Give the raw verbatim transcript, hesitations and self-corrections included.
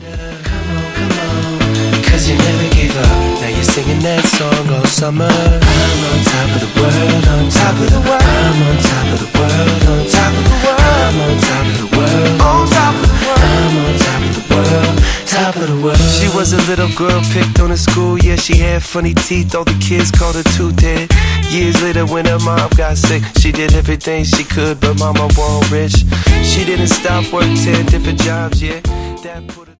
Come on, come on, cause you never gave up. Now you're singing that song all summer. I'm on top of the world, on top of the world. I'm on top of the world, on top of the world. I'm on top of the world, on top of the world. I'm on top of the world, top of the world. She was a little girl picked on in school. Yeah, she had funny teeth, all the kids called her toothhead. Years later when her mom got sick, she did everything she could, but mama wasn't rich. She didn't stop, worked ten different jobs, yeah. That put her